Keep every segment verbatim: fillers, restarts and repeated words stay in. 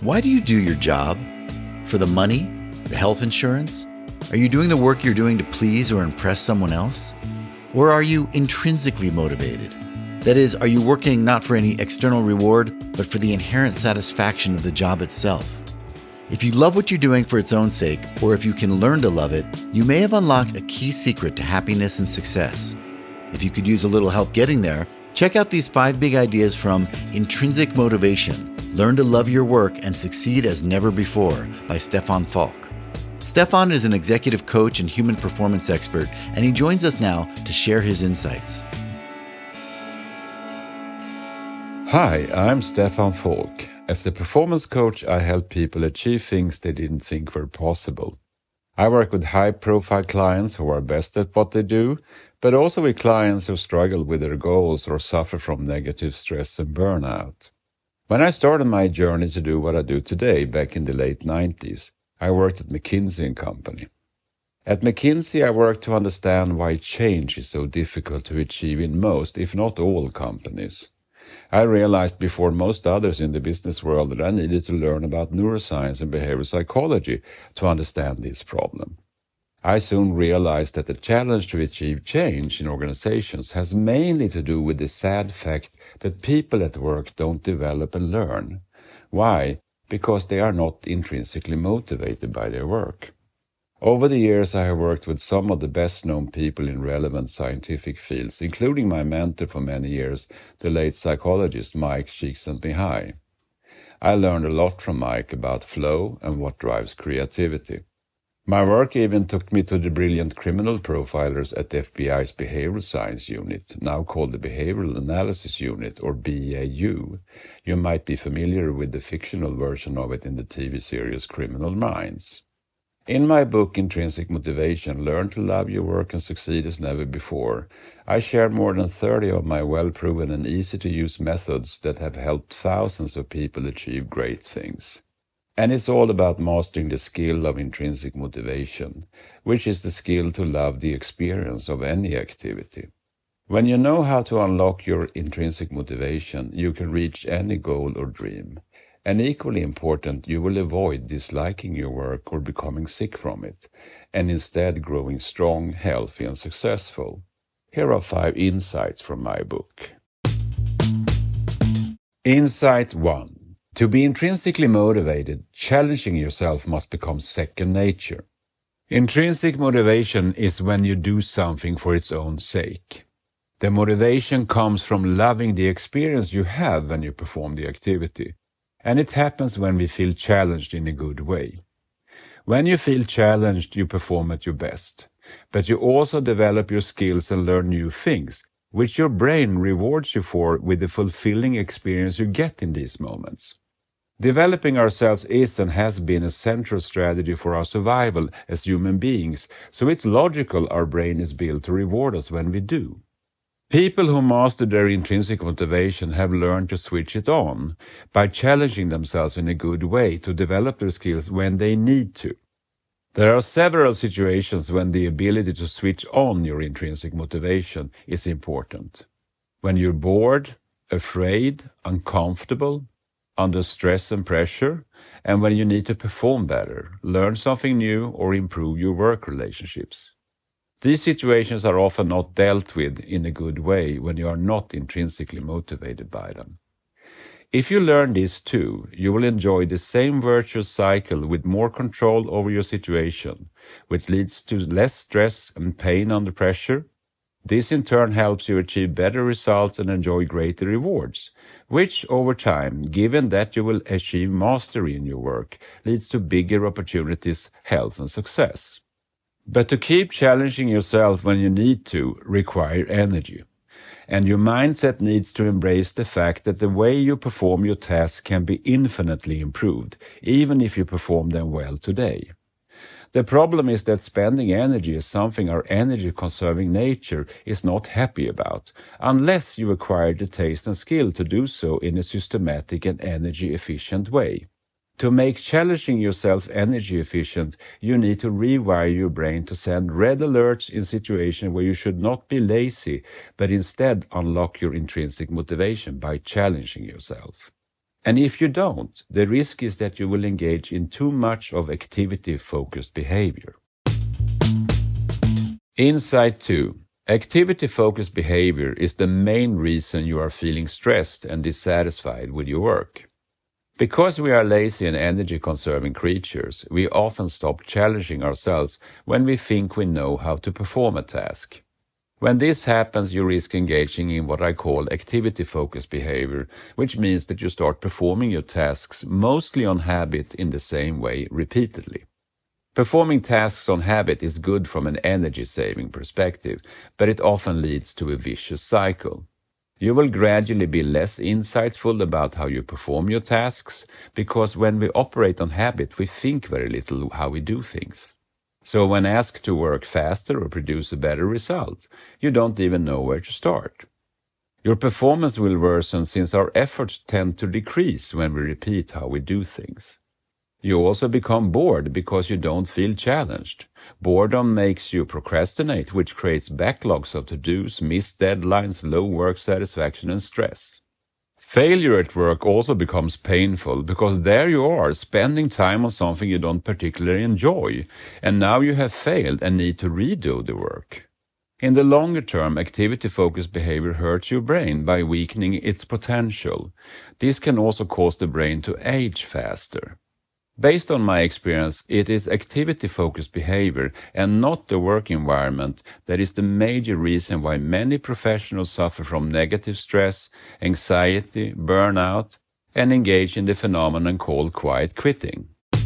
Why do you do your job? For the money? The health insurance? Are you doing the work you're doing to please or impress someone else? Or are you intrinsically motivated? That is, are you working not for any external reward, but for the inherent satisfaction of the job itself? If you love what you're doing for its own sake, or if you can learn to love it, you may have unlocked a key secret to happiness and success. If you could use a little help getting there, check out these five big ideas from Intrinsic Motivation, Learn to Love Your Work and Succeed as Never Before by Stefan Falk. Stefan is an executive coach and human performance expert, and he joins us now to share his insights. Hi, I'm Stefan Falk. As a performance coach, I help people achieve things they didn't think were possible. I work with high-profile clients who are best at what they do, but also with clients who struggle with their goals or suffer from negative stress and burnout. When I started my journey to do what I do today, back in the late nineties, I worked at McKinsey and Company. At McKinsey, I worked to understand why change is so difficult to achieve in most, if not all, companies. I realized before most others in the business world that I needed to learn about neuroscience and behavioral psychology to understand this problem. I soon realized that the challenge to achieve change in organizations has mainly to do with the sad fact that people at work don't develop and learn. Why? Because they are not intrinsically motivated by their work. Over the years, I have worked with some of the best-known people in relevant scientific fields, including my mentor for many years, the late psychologist Mike Csikszentmihalyi. I learned a lot from Mike about flow and what drives creativity. My work even took me to the brilliant criminal profilers at the F B I's Behavioral Science Unit, now called the Behavioral Analysis Unit, or B A U. You might be familiar with the fictional version of it in the T V series Criminal Minds. In my book, Intrinsic Motivation, Learn to Love Your Work and Succeed as Never Before, I share more than thirty of my well-proven and easy-to-use methods that have helped thousands of people achieve great things. And it's all about mastering the skill of intrinsic motivation, which is the skill to love the experience of any activity. When you know how to unlock your intrinsic motivation, you can reach any goal or dream. And equally important, you will avoid disliking your work or becoming sick from it, and instead growing strong, healthy, and successful. Here are five insights from my book. Insight one. To be intrinsically motivated, challenging yourself must become second nature. Intrinsic motivation is when you do something for its own sake. The motivation comes from loving the experience you have when you perform the activity. And it happens when we feel challenged in a good way. When you feel challenged, you perform at your best. But you also develop your skills and learn new things, which your brain rewards you for with the fulfilling experience you get in these moments. Developing ourselves is and has been a central strategy for our survival as human beings, so it's logical our brain is built to reward us when we do. People who master their intrinsic motivation have learned to switch it on by challenging themselves in a good way to develop their skills when they need to. There are several situations when the ability to switch on your intrinsic motivation is important. When you're bored, afraid, uncomfortable, under stress and pressure, and when you need to perform better, learn something new, or improve your work relationships. These situations are often not dealt with in a good way when you are not intrinsically motivated by them. If you learn this too, you will enjoy the same virtuous cycle with more control over your situation, which leads to less stress and pain under pressure. This in turn helps you achieve better results and enjoy greater rewards, which over time, given that you will achieve mastery in your work, leads to bigger opportunities, health and success. But to keep challenging yourself when you need to require energy. And your mindset needs to embrace the fact that the way you perform your tasks can be infinitely improved, even if you perform them well today. The problem is that spending energy is something our energy-conserving nature is not happy about, unless you acquire the taste and skill to do so in a systematic and energy-efficient way. To make challenging yourself energy efficient, you need to rewire your brain to send red alerts in situations where you should not be lazy, but instead unlock your intrinsic motivation by challenging yourself. And if you don't, the risk is that you will engage in too much of activity-focused behavior. Insight two. Activity-focused behavior is the main reason you are feeling stressed and dissatisfied with your work. Because we are lazy and energy-conserving creatures, we often stop challenging ourselves when we think we know how to perform a task. When this happens, you risk engaging in what I call activity-focused behavior, which means that you start performing your tasks mostly on habit in the same way repeatedly. Performing tasks on habit is good from an energy-saving perspective, but it often leads to a vicious cycle. You will gradually be less insightful about how you perform your tasks, because when we operate on habit, we think very little how we do things. So when asked to work faster or produce a better result, you don't even know where to start. Your performance will worsen since our efforts tend to decrease when we repeat how we do things. You also become bored because you don't feel challenged. Boredom makes you procrastinate, which creates backlogs of to-dos, missed deadlines, low work satisfaction, and stress. Failure at work also becomes painful because there you are, spending time on something you don't particularly enjoy, and now you have failed and need to redo the work. In the longer term, activity-focused behavior hurts your brain by weakening its potential. This can also cause the brain to age faster. Based on my experience, it is activity-focused behavior and not the work environment that is the major reason why many professionals suffer from negative stress, anxiety, burnout, and engage in the phenomenon called quiet quitting.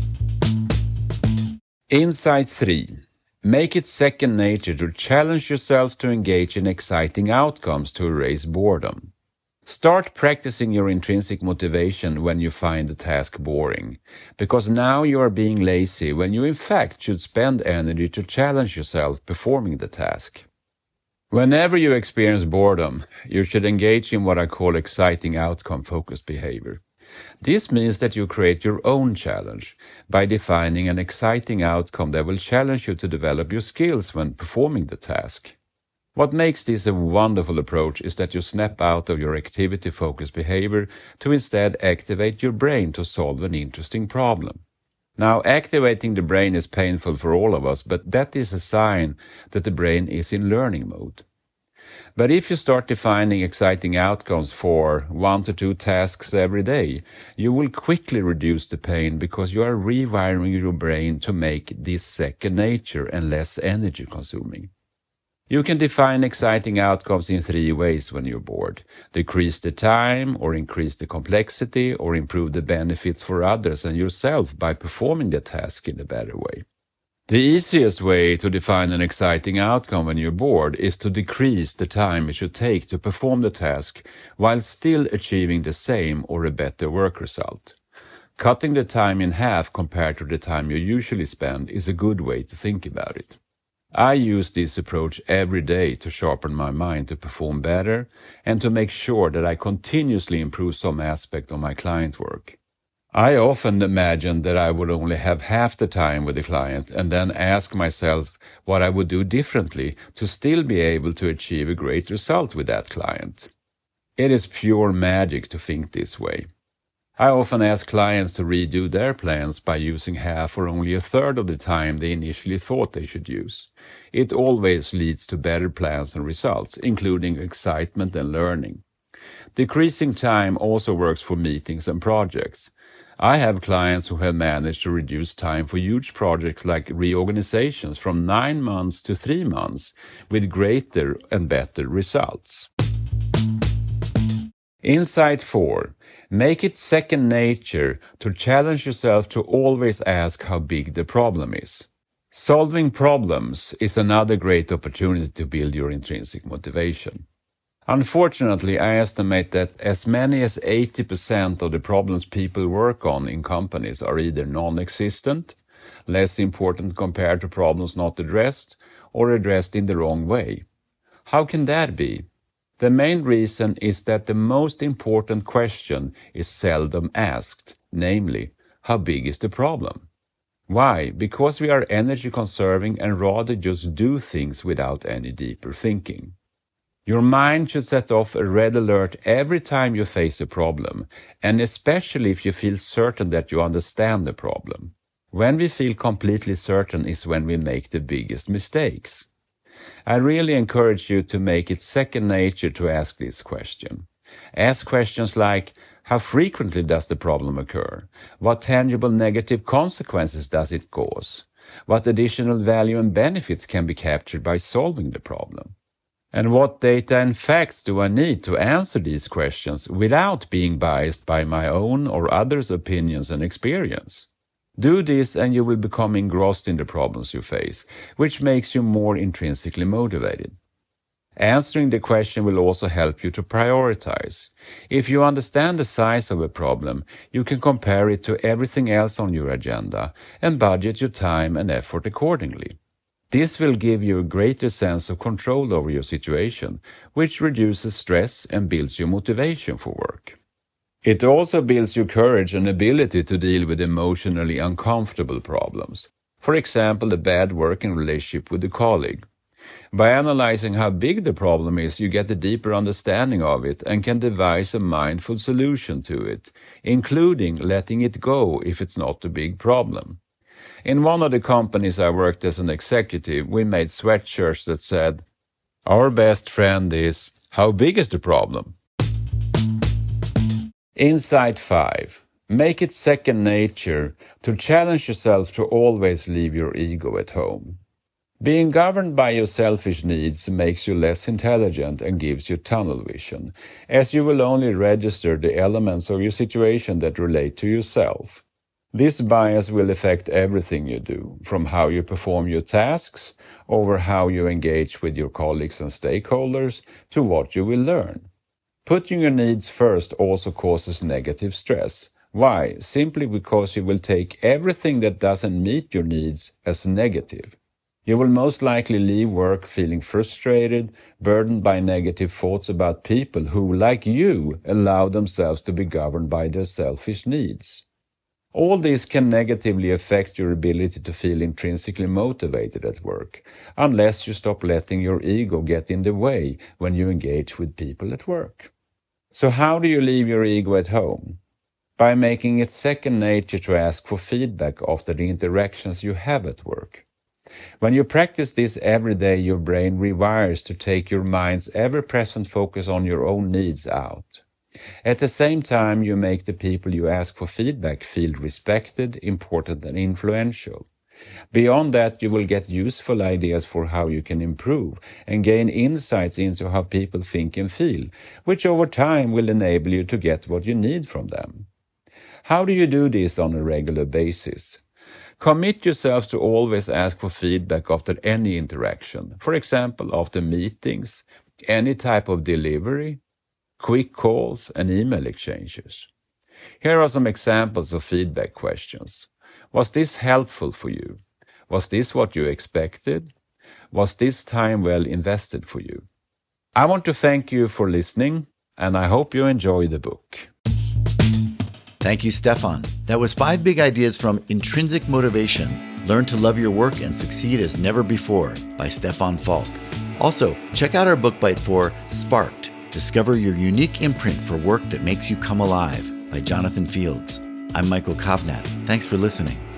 Insight three. Make it second nature to challenge yourself to engage in exciting outcomes to erase boredom. Start practicing your intrinsic motivation when you find the task boring, because now you are being lazy when you in fact should spend energy to challenge yourself performing the task. Whenever you experience boredom, you should engage in what I call exciting outcome-focused behavior. This means that you create your own challenge by defining an exciting outcome that will challenge you to develop your skills when performing the task. What makes this a wonderful approach is that you snap out of your activity-focused behavior to instead activate your brain to solve an interesting problem. Now, activating the brain is painful for all of us, but that is a sign that the brain is in learning mode. But if you start defining exciting outcomes for one to two tasks every day, you will quickly reduce the pain because you are rewiring your brain to make this second nature and less energy consuming. You can define exciting outcomes in three ways when you're bored. Decrease the time, or increase the complexity, or improve the benefits for others and yourself by performing the task in a better way. The easiest way to define an exciting outcome when you're bored is to decrease the time it should take to perform the task while still achieving the same or a better work result. Cutting the time in half compared to the time you usually spend is a good way to think about it. I use this approach every day to sharpen my mind to perform better and to make sure that I continuously improve some aspect of my client work. I often imagine that I would only have half the time with the client and then ask myself what I would do differently to still be able to achieve a great result with that client. It is pure magic to think this way. I often ask clients to redo their plans by using half or only a third of the time they initially thought they should use. It always leads to better plans and results, including excitement and learning. Decreasing time also works for meetings and projects. I have clients who have managed to reduce time for huge projects like reorganizations from nine months to three months with greater and better results. Insight four. Make it second nature to challenge yourself to always ask how big the problem is. Solving problems is another great opportunity to build your intrinsic motivation. Unfortunately, I estimate that as many as eighty percent of the problems people work on in companies are either non-existent, less important compared to problems not addressed, or addressed in the wrong way. How can that be? The main reason is that the most important question is seldom asked, namely, how big is the problem? Why? Because we are energy conserving and rather just do things without any deeper thinking. Your mind should set off a red alert every time you face a problem, and especially if you feel certain that you understand the problem. When we feel completely certain is when we make the biggest mistakes. I really encourage you to make it second nature to ask this question. Ask questions like, how frequently does the problem occur? What tangible negative consequences does it cause? What additional value and benefits can be captured by solving the problem? And what data and facts do I need to answer these questions without being biased by my own or others' opinions and experience? Do this and you will become engrossed in the problems you face, which makes you more intrinsically motivated. Answering the question will also help you to prioritize. If you understand the size of a problem, you can compare it to everything else on your agenda and budget your time and effort accordingly. This will give you a greater sense of control over your situation, which reduces stress and builds your motivation for work. It also builds your courage and ability to deal with emotionally uncomfortable problems. For example, a bad working relationship with a colleague. By analyzing how big the problem is, you get a deeper understanding of it and can devise a mindful solution to it, including letting it go if it's not a big problem. In one of the companies I worked as an executive, we made sweatshirts that said, "Our best friend is, how big is the problem?" Insight five. Make it second nature to challenge yourself to always leave your ego at home. Being governed by your selfish needs makes you less intelligent and gives you tunnel vision, as you will only register the elements of your situation that relate to yourself. This bias will affect everything you do, from how you perform your tasks, over how you engage with your colleagues and stakeholders, to what you will learn. Putting your needs first also causes negative stress. Why? Simply because you will take everything that doesn't meet your needs as negative. You will most likely leave work feeling frustrated, burdened by negative thoughts about people who, like you, allow themselves to be governed by their selfish needs. All this can negatively affect your ability to feel intrinsically motivated at work, unless you stop letting your ego get in the way when you engage with people at work. So how do you leave your ego at home? By making it second nature to ask for feedback after the interactions you have at work. When you practice this every day, your brain rewires to take your mind's ever-present focus on your own needs out. At the same time, you make the people you ask for feedback feel respected, important, and influential. Beyond that, you will get useful ideas for how you can improve and gain insights into how people think and feel, which over time will enable you to get what you need from them. How do you do this on a regular basis? Commit yourself to always ask for feedback after any interaction, for example, after meetings, any type of delivery, quick calls, and email exchanges. Here are some examples of feedback questions. Was this helpful for you? Was this what you expected? Was this time well invested for you? I want to thank you for listening, and I hope you enjoy the book. Thank you, Stefan. That was five big ideas from Intrinsic Motivation. Learn to love your work and succeed as never before by Stefan Falk. Also, check out our book bite for Sparked. Discover your unique imprint for work that makes you come alive by Jonathan Fields. I'm Michael Kovnat. Thanks for listening.